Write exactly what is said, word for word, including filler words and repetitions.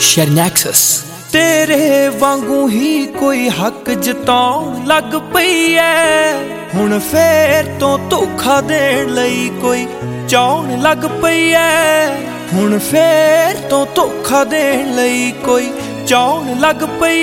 Shernaxus तेरे वांगू ही कोई हक जताउण लग पई ऐ हुण फेर तो धोखा देण लई कोई चाउण लग पई ऐ हुण फेर तो धोखा देण लई कोई चाउण लग पई